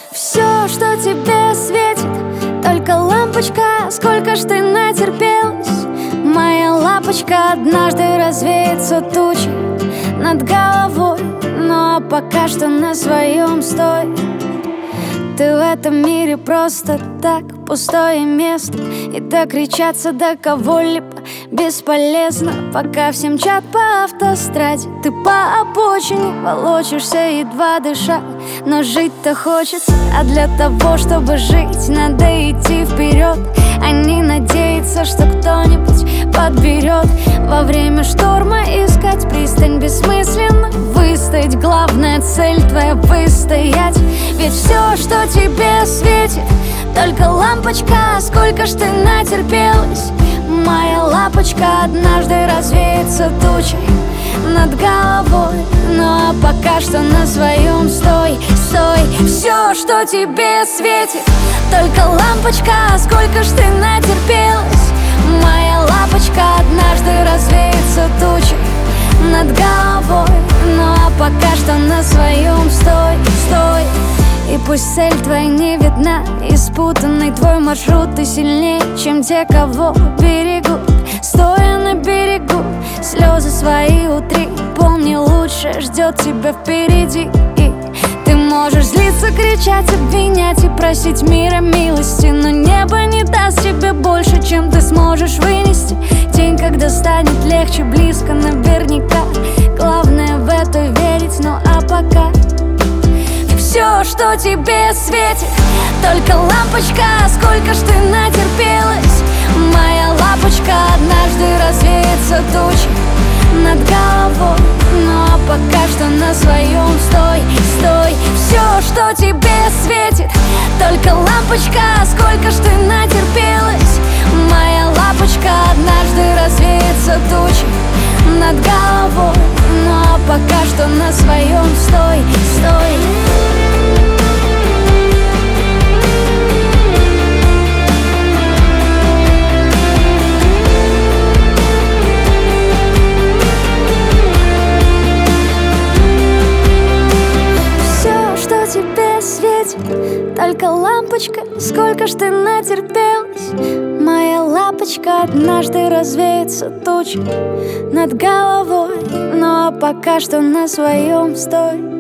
Все, что тебе светит, только лампочка. Сколько ж ты натерпелась, моя лапочка. Однажды развеется тучи над головой, но пока что на своем стой. Ты в этом мире просто так, пустое место, и докричаться до кого-либо бесполезно. Пока все мчат по автостраде, ты по обочине волочишься, едва дыша. Но жить-то хочется, а для того, чтобы жить, надо идти вперед, а не надеяться, что кто-нибудь подберет. Во время шторма искать пристань бессмысленно. Выстоять, главная цель твоя выстоять. Ведь все, что тебе светит, только лампочка. Сколько ж ты натерпелась, моя лапочка. Однажды развеется тучей над головой, ну а пока что на своем стой, стой. Все, что тебе светит, только лампочка. Сколько ж ты натерпелась, моя лапочка. Однажды развеется тучей над головой, ну а пока что на своем стой, стой. И пусть цель твоя не видна, и спутанный твой маршрут, ты сильнее, чем те, кого берегут. Стоя на берегу, слезы свои утри. Помни, лучше ждет тебя впереди. И ты можешь злиться, кричать, обвинять и просить мира милости, но небо не даст тебе больше, чем ты сможешь вынести. День, когда станет легче, близко наверняка. Главное в это верить, ну а пока все, что тебе светит, только лампочка. Сколько ж ты натерпелась, моя лапочка. Однажды развеется тучи над головой, ну а пока что на своем стой, стой. Все, что тебе светит, только лампочка. Сколько ж ты натерпелась, моя лапочка. Однажды развеется тучи над головой, ну а пока что на своем стой, стой. Тебе светит только лампочка. Сколько ж ты натерпелась, моя лапочка. Однажды развеется туча над головой, ну а пока что на своем стой.